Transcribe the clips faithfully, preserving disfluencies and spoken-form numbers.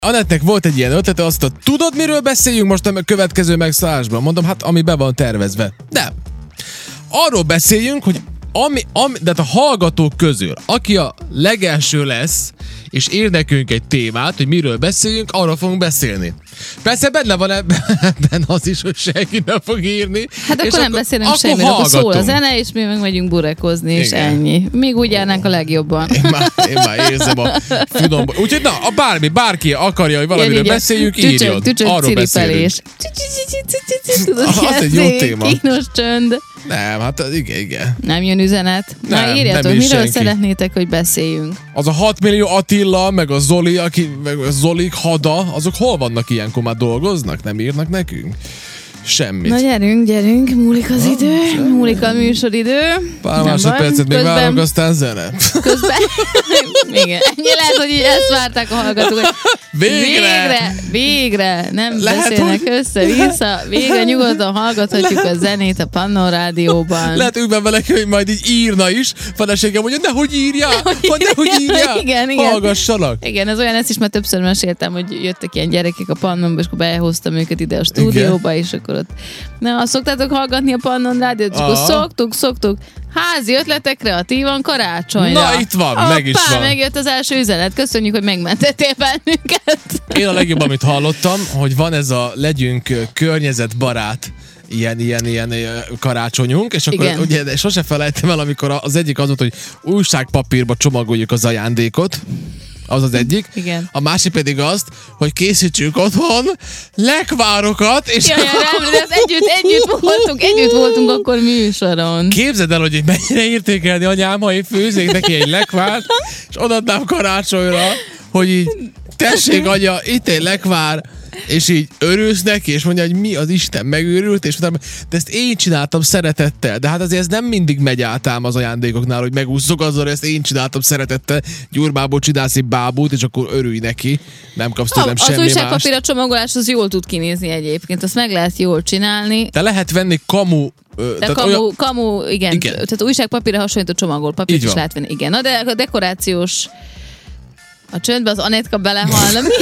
Anettnek volt egy ilyen ötlete, azt mondta, tudod, miről beszéljünk most a következő megszállásban? Mondom, hát ami be van tervezve. Nem. Arról beszéljünk, hogy ami, ami, de a hallgatók közül, aki a legelső lesz, és ír nekünk egy témát, hogy miről beszéljünk, arról fogunk beszélni. Persze benne van ebben az is, hogy senki nem fog írni. Hát akkor nem akkor, beszélünk semmi, akkor szól a zene, és mi meg megyünk burekozni, és igen. ennyi. Még úgy járnánk a legjobban. Én már, én már érzem a füdomba. Úgyhogy na, a bármi, bárki akarja, hogy valamiről igen, beszéljünk, tücsök, írjon. Tücsök, arról beszélünk. Az egy jó téma. Kínos csönd. Nem, hát igen, igen. Nem jön üzenet? Nem, na írjatok, nem miről senki. szeretnétek, hogy beszéljünk? Az a hat millió Attila, meg a Zoli, aki, meg a Zolik hada, azok hol vannak ilyenkor, már dolgoznak? Nem írnak nekünk? Semmit. Na gyerünk, gyerünk, múlik az Na, idő, semmi. múlik a műsoridő. Pár másodpercet még várunk, aztán zene. Közben, igen, ennyi lehet, hogy így ezt várták a hallgatók, hogy Végre! Végre! Végre! Nem Lehet, beszélnek hogy- össze-vissza. Végre nyugodtan hallgathatjuk a zenét a Pannon Rádióban. Lehet őben vele, hogy majd így írna is. Feleségem mondja, nehogy írjál! Hogy nehogy írjál! Igen, igen. Hallgassanak! Igen, ez olyan, ezt is már többször meséltem, hogy jöttek ilyen gyerekek a Pannonba, és akkor behoztam őket ide a stúdióba, és akkor ott... Na, szoktátok hallgatni a Pannon Rádiót? És akkor Aha. szoktuk, szoktuk. Házi ötletek kreatívan karácsonyra. Na, itt van, meg is Hoppá, van. megjött az első üzenet. Köszönjük, hogy megmentettél bennünket. Én a legjobb, amit hallottam, hogy van ez a legyünk ö, környezetbarát ilyen, ilyen, ilyen ö, karácsonyunk, és akkor Igen. ugye de sose felejtem el, amikor az egyik az volt, hogy újságpapírba csomagoljuk az ajándékot, az az egyik. Igen. A másik pedig azt, hogy készítsünk otthon lekvárokat, és Jaj, nem, de ez együtt, együtt voltunk, együtt voltunk akkor műsoron. képzeld el, hogy mennyire értékelni anyám, ha én főznék neki egy lekvárt, és odaadnám karácsonyra, hogy így tessék anya, itt egy lekvár, és így örülsz neki, és mondja, hogy mi az Isten megőrült, és utána, de ezt én csináltam szeretettel, de hát azért ez nem mindig megy át ám az ajándékoknál, hogy megúszok azzal, hogy ezt én csináltam szeretettel, gyurmából csinálsz egy bábút, és akkor örülj neki, nem kapsz tőlem Az semmi mást. újságpapír a csomagolás az jól tud kinézni egyébként, azt meg lehet jól csinálni. De lehet venni kamu, ö, De tehát kamu, olyan, kamu igen, Igen. tehát újságpapírra hasonlító csomagolpapírt Így is van. lehet venni. Igen, na de a dekorációs a csöndbe az Anetka belehalna. Mi, mi,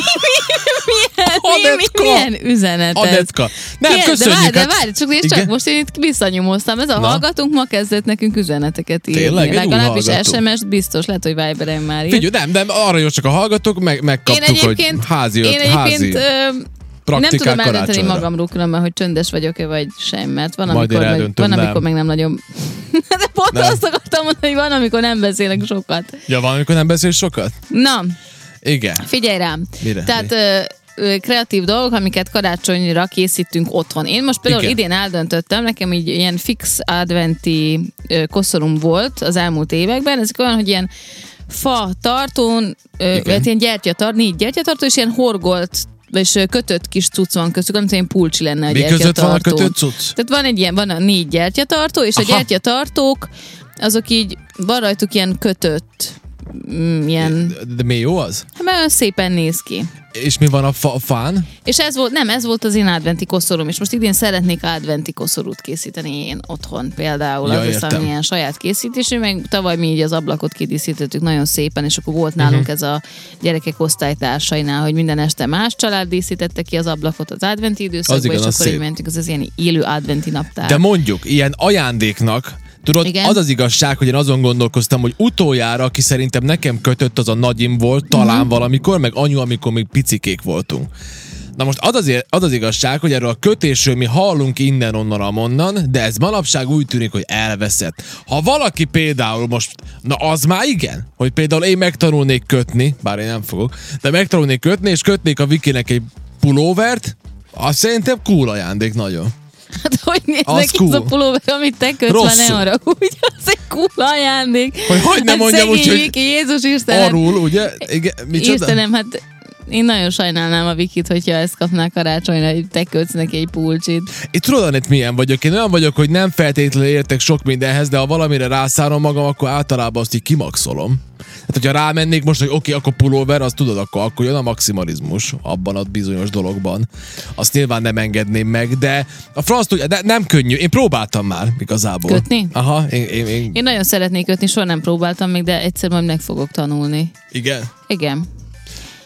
milyen, mi, Anetka! mi, milyen üzenet ez? Anetka. Nem, Milyen- köszönjük. De várj, de hát- várj, csak, nézd Igen? csak most én itt visszanyomoztam. Ez a Na. hallgatónk ma kezdett nekünk üzeneteket írni. Tényleg? Egy új Legalábbis hallgató. es em es-t biztos, lehet, hogy Viberen már írt. Figyelj, nem, nem, arra jó csak a hallgatók, meg, Én megkaptuk, hogy egyébként, házi, én öt, egyébként házi ö, nem praktikák tudom eldönteni karácsonyra. magamról különben, hogy csöndes vagyok-e, vagy sem, mert van, Majd amikor, én meg, eldöntöm, van, amikor nem. meg nem nagyon... De pont Nem. azt akartam mondani, hogy van, amikor nem beszélek sokat. Ja, van, amikor nem beszélsz sokat? Na, Igen. figyelj rám. Mire? Tehát ö, ö, kreatív dolgok, amiket karácsonyra készítünk otthon. Én most például Igen. idén eldöntöttem, nekem így ilyen fix adventi ö, koszorum volt az elmúlt években. Ezek olyan, hogy ilyen fa tartón, ö, Igen. hát ilyen gyertyatart, négy gyertyatartó, és ilyen horgolt és ö, kötött kis cucc van köztük, nem tudom, ilyen pulcsi lenne a Mi között van a gyertyatartón. kötött cucc? Tehát van egy ilyen, van a négy gyertyatartó, és Aha. a gyertyatartók, azok így, van rajtuk ilyen kötött, mm, ilyen, De, de mi jó az? mert olyan szépen néz ki. És mi van a, fa, a fán? És ez volt, nem, ez volt az én adventi koszorom, és most idén szeretnék adventi koszorút készíteni én otthon például. Ja, az értem. aztán ilyen saját készítésű, meg tavaly mi így az ablakot kidíszítettük nagyon szépen, és akkor volt nálunk Mhm. ez a gyerekek osztálytársainál, hogy minden este más család díszítette ki az ablakot az adventi időszakban, igaz, és az akkor így szép. mentünk, az az ilyen élő adventi naptár. De mondjuk, ilyen ajándéknak, tudod, Igen. az az igazság, hogy én azon gondolkoztam, hogy utoljára, aki szerintem nekem kötött, az a nagyim volt, talán Mhm. uh-huh. valamikor, meg anyu, amikor még picikék voltunk. Na most az, azért, az az igazság, hogy erről a kötésről mi hallunk innen-onnan, amonnan, de ez manapság úgy tűnik, hogy elveszett. Ha valaki például most, na az már igen, hogy például én megtanulnék kötni, bár én nem fogok, de megtanulnék kötni, és kötnék a Vikinek egy pulóvert, azt szerintem cool ajándék nagyon. Hát hogy néz Az neki cool. ez a pulóver, amit te kötsz, már Rosszul. ne arra úgy, az egy cool ajándék. Hogy hogy nem Hát mondjam úgy, szegény hogy Viki, Jézus Istenem. arról, ugye? Igen, micsoda? Istenem, hát én nagyon sajnálnám a Vikit, hogyha ezt kapná karácsonyra, hogy te kötsz neki egy pulcsit. Én tudod, Anett, milyen vagyok? Én olyan vagyok, hogy nem feltétlenül értek sok mindenhez, de ha valamire rászárom magam, akkor általában azt így kimaxolom. Hát, hogyha rámennék most, hogy oké, okay, akkor pulóver, azt tudod, akkor, akkor jön a maximalizmus abban a bizonyos dologban. Azt nyilván nem engedném meg, de a franc tudja, de nem könnyű. Én próbáltam már igazából. Kötni? Aha, én, én, én... Én nagyon szeretnék kötni, soha nem próbáltam még, de egyszer majd meg fogok tanulni. Igen? Igen.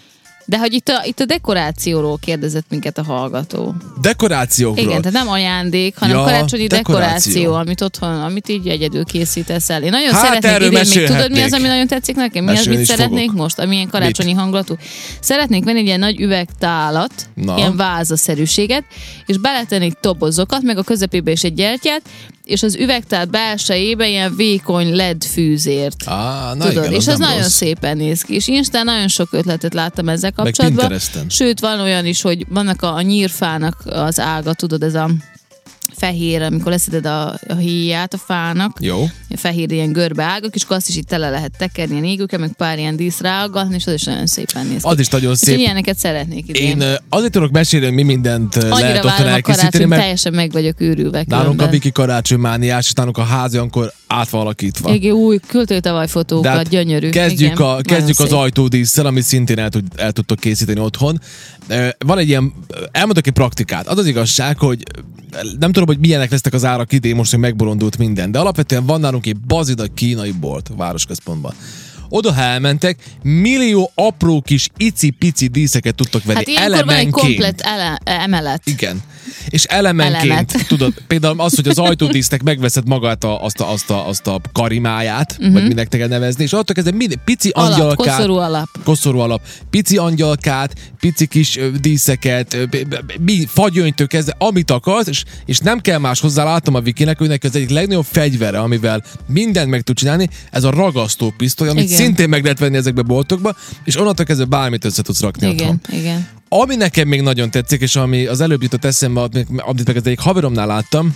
De hogy itt a, itt a dekorációról kérdezett minket a hallgató. Dekorációkról? Igen, tehát nem ajándék, hanem ja, karácsonyi dekoráció. dekoráció, amit otthon, amit így egyedül készítesz el. Én nagyon hát szeretnék idén, még tudod mi az, ami fogok. nagyon tetszik nekem? Mi az, mit szeretnék fogok. most? Ami ilyen karácsonyi mit? hangulatú. Szeretnék venni egy ilyen nagy üvegtálat, Na. ilyen vázaszerűséget, és beletenni tobozokat, meg a közepébe is egy gyertyát, és az üvegtál belsejébe ilyen vékony lé é dé fűzért. Ah, na Tudod, igen, és az, az nagyon rossz. szépen néz ki. És Instán nagyon sok ötletet láttam ezzel kapcsolatban. Sőt, van olyan is, hogy vannak a, a nyírfának az ága, tudod, ez a fehér, amikor leszeded a, a híját a fának. Jó. A fehér ilyen görbe ágak, és akkor azt is itt tele lehet tekerni ilyen égőkkel, meg pár ilyen dísz ráaggatni, és az is nagyon szépen néz ki. Az is nagyon szép. És ilyeneket szeretnék idén. Én azért tudok mesélni, hogy mi mindent Annyira lehet otthon elkészíteni, mert teljesen meg vagyok őrülve. Nálunk a Viki karácsonymániás, és nálunk a házi akkor át van alakítva. Igen, új költőtavaj fotókat, hát gyönyörű. Kezdjük, igen, a, kezdjük az szép. ajtódísszel, amit szintén el, tud, el tudtok készíteni otthon. Van egy ilyen, elmondok egy praktikát. Az az igazság, hogy nem tudom, hogy milyenek lesznek az árak idén, most, hogy megbolondult minden, de alapvetően van nálunk egy bazida kínai bolt a városközpontban. Oda, ha elmentek, millió apró kis icipici díszeket tudtok venni. Hát ilyenkor van egy elemenként. komplet ele- emelet. Igen. És elemenként, Elemet. tudod, például az, hogy az ajtódísznek megveszed magát a, azt, a, azt, a, azt a karimáját, uh-huh. vagy minek te kell nevezni, és attól kezdve minden pici alap, angyalkát. Koszorú alap. Koszorú alap. Pici angyalkát, pici kis ö, díszeket, ö, mi, fagyönytől kezdve, amit akarsz, és, és nem kell más hozzá, láttam a Vikinek, őnek az egyik legnagyobb fegyvere, amivel mindent meg tud csinálni, ez a ragasztó pisztoly, amit igen. szintén meg lehet venni ezekbe a boltokba, és onnantól kezdve bármit össze tudsz rakni igen, otthon. Igen. Ami nekem még nagyon tetszik, és ami az előbb jutott eszembe, amit meg az egyik haveromnál láttam,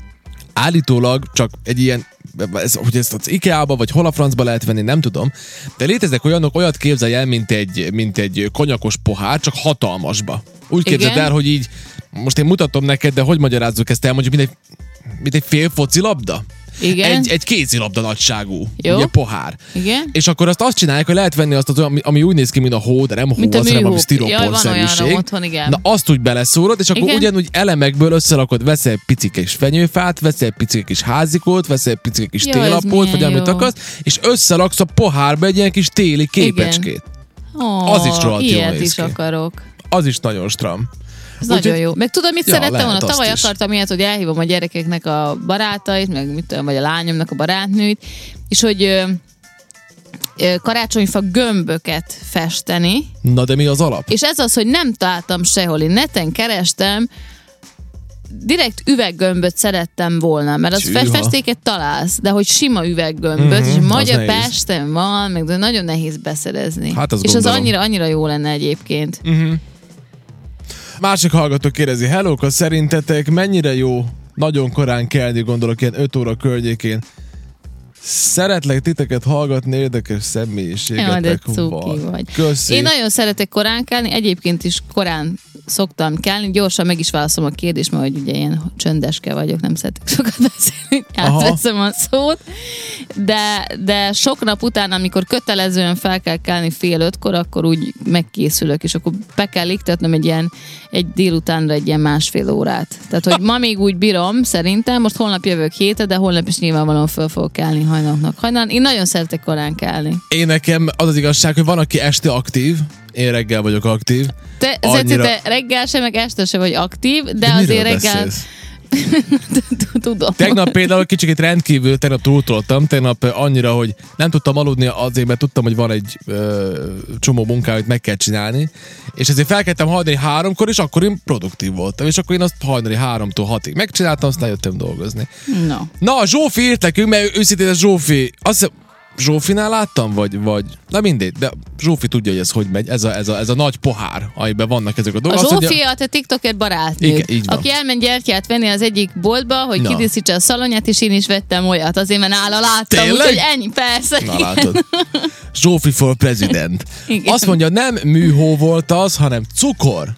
állítólag csak egy ilyen, ez, hogy ezt az IKEA-ba, vagy hol a francba lehet venni, nem tudom, de léteznek olyanok, olyat képzelj el, mint egy, mint egy konyakos pohár, csak hatalmasba. Úgy képzeld el, hogy így, most én mutatom neked, de hogy magyarázzuk ezt el, mondjuk, mint egy, mint egy fél focilabda? Igen. Egy, egy kézilabda nagyságú, jó. ugye pohár. Igen. És akkor azt azt csinálják, hogy lehet venni azt, az, ami, ami úgy néz ki, mint a hó, de nem hó, mint az, hanem a sztiropor-szerűség. Na azt úgy beleszórod, és akkor igen. ugyanúgy elemekből összerakod, veszel egy picike kis fenyőfát, veszel egy picike kis házikót, veszel egy picike kis télapót, vagy amit akarsz, és összeraksz a pohárba egy ilyen kis téli képecskét. Oh, az is rohadt jól néz is ki. akarok. Az is nagyon stram. Ez Úgy, nagyon jó. Meg tudod, mit ja, szerettem volna? Tavaly is. akartam ilyet, hogy elhívom a gyerekeknek a barátait, meg mit tudom, vagy a lányomnak a barátnőit, és hogy ö, ö, karácsonyfa gömböket festeni. Na de mi az alap? És ez az, hogy nem találtam sehol. Én neten kerestem, direkt üveggömböt szerettem volna, mert az Csűha. festéket találsz, de hogy sima üveggömböt, mm-hmm, és Magyar Pesten van, meg de nagyon nehéz beszerezni. Hát az és gondolom. az annyira, annyira jó lenne egyébként. Mm-hmm. Másik hallgató kérdezi, hellóka, szerintetek mennyire jó nagyon korán kelni, gondolok ilyen öt óra környékén? Szeretlek titeket hallgatni, érdekes személyiségetek van. Vagy. Köszi. Én nagyon szeretek korán kelni, egyébként is korán szoktam kelni, gyorsan meg is válaszolom a kérdést, mert hogy ugye ilyen csöndeske vagyok, nem szeretek sokat beszélni, átveszem a szót, de, de sok nap után, amikor kötelezően fel kell kelni fél ötkor, akkor úgy megkészülök, és akkor be kell iktatnom egy ilyen, egy délutánra egy ilyen másfél órát. Tehát, hogy ma még úgy bírom, szerintem, most holnap jövök hétre, de holnap is nyilvánvalóan föl fogok kelni hajnalnak hajnal. Én nagyon szeretek korán kelni. Én nekem az az igazság, hogy van, aki este aktív, én reggel vagyok aktív. Te, Annyira... te reggel sem, meg este sem vagy aktív, de, de azért reggel... Tudom. Tegnap például kicsit rendkívül, tegnap túltoltam, tegnap annyira, hogy nem tudtam aludni azért, mert tudtam, hogy van egy ö, csomó munká, amit meg kell csinálni, és ezért felkeltem hajnali háromkor, és akkor én produktív voltam, és akkor én azt hajnali háromtól hatig megcsináltam, aztán jöttem dolgozni. No. Na, Zsófi írt nekünk, mert őszintén ez Zsófi, azt Zsófinál láttam, vagy, vagy, na mindegy, de Zsófi tudja, hogy ez hogy megy, ez a, ez a, ez a nagy pohár, amiben vannak ezek a dolgok. A Zsófi a te TikToker barátnőd, aki elment gyertyát venni az egyik boltba, hogy na. kidíszítse a szalonját, és én is vettem olyat, azért, mert nála láttam, úgyhogy ennyi, persze. Na látod. Zsófi for president. Igen. Azt mondja, nem műhó volt az, hanem cukor.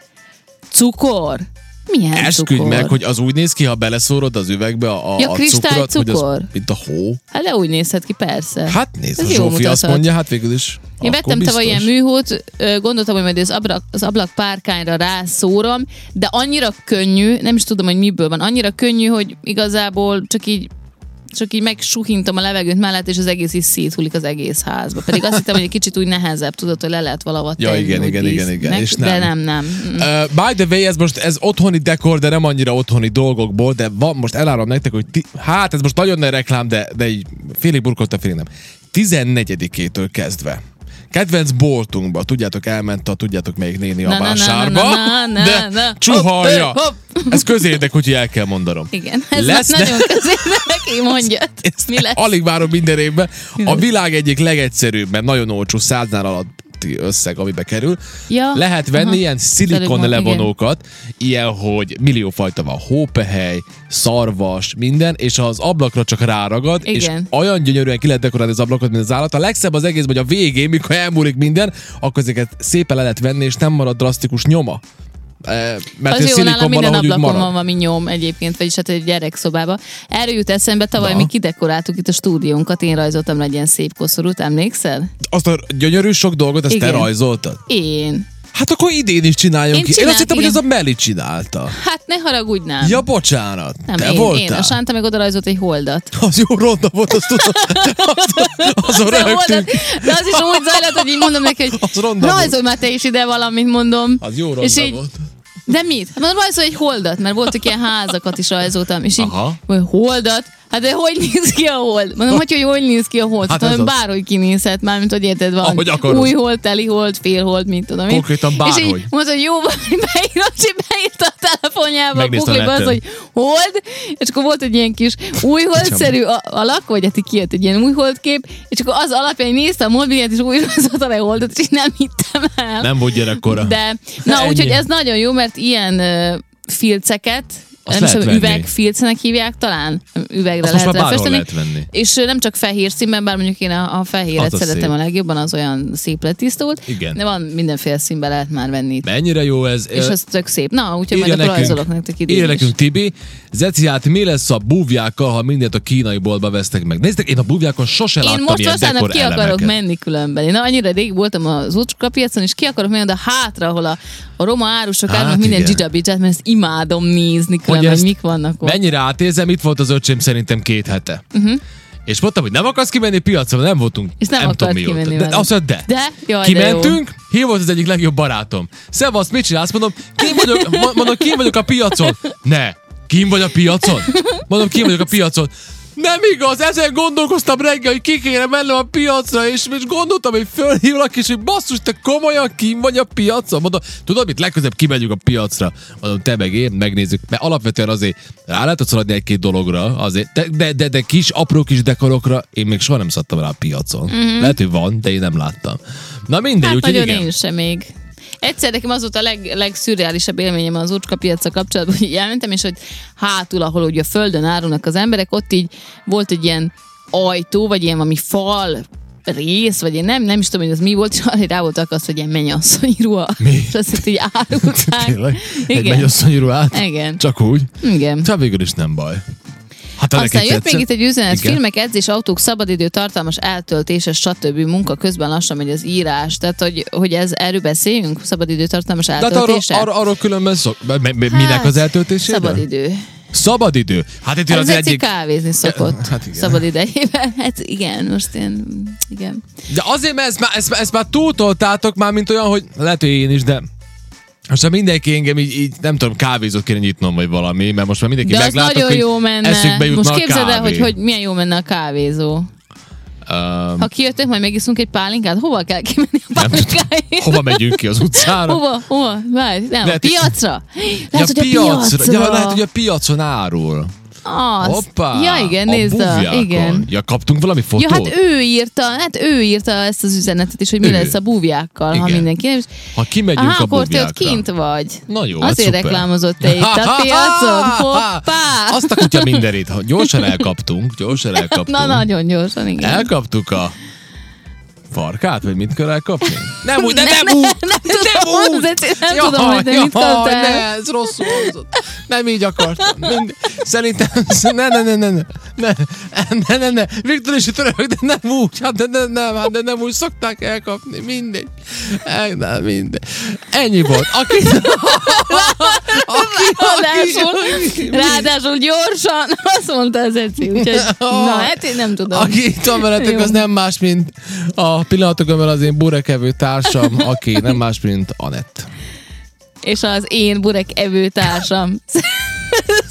Cukor? Milyen Esküdj cukor? meg, hogy az úgy néz ki, ha beleszórod az üvegbe a, ja, a cukrot, cukor. hogy az, mint a hó. Hát de úgy nézhet ki, persze. Hát nézd, a Zsófi azt mondja, hát végül is. Én vettem tavaly ilyen műhót, gondoltam, hogy majd az ablak, az ablak párkányra rászórom, de annyira könnyű, nem is tudom, hogy miből van, annyira könnyű, hogy igazából csak így csak így megsuhintom a levegőt mellett, és az egész is széthullik az egész házba. Pedig azt hittem, hogy egy kicsit úgy nehezebb, tudod, hogy le lehet valahol ja, tenni. igen, igen, igen, igen, meg, és de nem. nem, nem. Uh, by the way, ez most ez otthoni dekor, de nem annyira otthoni dolgokból, de van, most elárulom nektek, hogy ti, hát ez most nagyon nagy reklám, de, de így félig burkolta, félig nem. tizennegyedikétől kezdve. Kedvenc boltunkba, tudjátok, elment a, tudjátok melyik néni a na, vásárba, na, na, na, de na, na. csuhalja. Hopp, hopp. Ez közérdek, úgyhogy el kell mondanom. Igen, ez lesz, nagyon közérdek, én mondjad. Mi lesz? Alig várom minden évben. A világ egyik legegyszerűbb, mert nagyon olcsó, száznál alatt összeg, amibe kerül. Ja, lehet venni aha. ilyen szilikon levonókat, ilyen, hogy millió fajta van, hópehely, szarvas, minden, és az ablakra csak ráragad, igen. és olyan gyönyörűen ki lehet dekorálni az ablakot, mint az állat. A legszebb az egész, hogy a végén, mikor elmúlik minden, akkor ezeket szépen le lehet venni, és nem marad drasztikus nyoma. Mert az jó, nálam minden ablakon van valami nyom egyébként, vagyis hát egy gyerekszobába. Erről jut eszembe, tavaly na. mi kidekoráltuk itt a stúdiónkat, én rajzoltam egy ilyen szép koszorút, emlékszel? Azt a gyönyörű sok dolgot, ezt igen. te rajzoltad? Én. Hát akkor idén is csináljunk én ki. Csinált, én azt hittem, igen. hogy az a Meli csinálta. Hát ne haragudj, nem. Ja, bocsánat. Nem, te én, voltál? én. A Sánta meg oda rajzolt egy holdat. Az jó ronda volt, azt tudom. Azon rögtünk. De az is úgy zajlott, hogy így mondom neki, hogy rajzolj már te is ide valamit, mondom. Az jó ronda így, volt. De mit? Hát mondom, rajzolj egy holdat, mert voltak ilyen házakat is rajzoltam, és így, hogy holdat? Hát de hogy néz ki a hold? Mondom, hogy, hogy hogy néz ki a hold? Hát mondom, bárhogy kinézhet már, mint hogy érted, van új hold, teli hold, fél hold, mint tudom én. Konkrétan bárhogy. És így mondta, hogy jó, beírt, és beírta a telefonjába a pukliba az, hogy hold, és akkor volt egy ilyen kis új holdszerű alak, vagy hát kijött egy ilyen új holdkép, és akkor az alapján néztem a mobilját, és újra rajzolta le holdat, és nem hittem el. Nem volt gyerekkora. De, na úgyhogy ez nagyon jó, mert ilyen uh, filceket, azt nem tudom, üvegfilcenek hívják talán. Üvegre azt lehet festeni. Lehet és nem csak fehér színben, bár mondjuk én a, a fehéret az szeretem a, a legjobban, az olyan szép letisztult. Igen. De van mindenféle színben lehet már venni. Mennyire jó ez. És ez tök szép. Na, úgyhogy majd akkor rajzolok nektek idén írja nekünk Tibi. Zeci, hát mi lesz a búvjákkal, ha mindent a kínai boltba vesztek meg? Nézztek, én a búvjákon sose én láttam ilyen dekor elemeket. Én most ki akarok menni különben. Én annyira rég voltam az Úcska piacon, és ki akarok menni oda hátra, ahol a, a roma árusok hát árnak minden dzsidzsabizsát, mert ezt imádom nézni különben, hogy mik vannak ott. Mennyire átérzem, itt volt az öcsém szerintem két hete. Uh-huh. És mondtam, hogy nem akarsz kimenni piacra, nem voltunk. És nem, nem akart tudom, kimenni de, azt mondta, de. de? Jaj, kimentünk, hi volt az egyik legjobb barátom. Szevasz, mit csinálsz? Mondom, kim vagyok, mondom, kim vagyok a piacon. Ne, kim vagy a piacon? Mondom, kim vagyok a piacon. Nem igaz, ezen gondolkoztam reggel, hogy ki kéne mennem a piacra, és, és gondoltam, hogy fölhívlak, és hogy basszus, te komolyan kim vagy a piacon? Mondom, tudod mit, legközebb kimegyünk a piacra. Mondom, te meg én, megnézzük. Mert alapvetően azért rá lehet szaladni egy-két dologra, azért, de, de, de, de kis, apró kis dekorokra én még soha nem szadtam rá a piacon. Mm-hmm. Lehet, hogy van, de én nem láttam. Na mindegy, hát úgyhogy nagyon igen. én sem még. Egyszer nekem az volt a leg, legszürreálisabb élményem az Úcska piaccal kapcsolatban, hogy elmentem, és hogy hátul, ahol ugye a földön árulnak az emberek, ott így volt egy ilyen ajtó, vagy ilyen valami fal rész, vagy én nem, nem is tudom, hogy az mi volt, és arra rá volt akasztva, hogy ilyen mennyasszonyi ruha. Mi? És azt így árulták. Tényleg? Egy mennyasszonyi ruhát? Igen. Csak úgy? Igen. Csak végül is nem baj. Hát aztán jött még itt egy üzenet, igen. Filmek, edzés, autók, szabadidő, tartalmas eltöltéses, stb. Munka közben lassan megy az írás. Tehát, hogy, hogy ez, erről beszéljünk? Szabadidő, tartalmas eltöltése? Tehát arról, arról különben szok. Minek hát, az eltöltésére? Szabadidő. Szabadidő. Hát itt hát az, az egyik... kávézni szokott. Hát szabad idejében. Hát igen, most én... Igen. De azért, mert ezt már, ezt, ezt már túltoltátok már, mint olyan, hogy lehet, hogy én is, de... Most már mindenki engem így, így, nem tudom, kávézót kéne nyitnom, vagy valami, mert most már mindenki de meglátok, nagyon hogy jó menne. eszükbe jutna most a képzeld el, kávé. hogy, hogy milyen jó menne a kávézó. Um, ha kijöttök, majd megiszunk egy pálinkát, hova kell kimenni a pálinkáért? Hova megyünk ki, az utcára? hova, hova? Várj, nem, lehet, a piacra? Lehet, ja, hogy a piacra. piacra. Ja, lehet, hogy a piacon árul. Az. Hoppá, ja, igen, nézd a, igen. Ja, kaptunk valami fotót? Ja, hát ő írta, hát ő írta ezt az üzenetet is, hogy mi ő. lesz a búvjákkal, igen. ha mindenki. Ha kimegyünk aha, a búvjákra. akkor te ott kint vagy. Na jó, azért hát reklámozott te itt a piacon. Hoppá! Azt a kutya mindenit, gyorsan elkaptunk, gyorsan elkaptunk. Na, nagyon gyorsan, igen. Elkaptuk a Farkát? Vagy mit kell elkapni? Nem úgy, de Nem, nem, úgy! nem, nem tudom, úgy! nem tudom, hogy te mit kaptál. Ne, ez rosszul hangzott. Nem így akartam. Mind, szerintem, ne, ne, ne, ne, ne, ne, ne, ne, ne, Viktor is török, de nem úgy, hát de, de, nem, hát de nem úgy szokták elkapni, mindegy. Nem, mindegy. Ennyi volt. Aki, aki, Ráadásul, aki, ráadásul gyorsan azt mondta az Eci, úgyhogy na, hát én nem tudom. Aki itt van veletek, az nem más, mint a pillanatokban az én burekevő társam, aki nem más, mint Anett. És az én burek evő társam.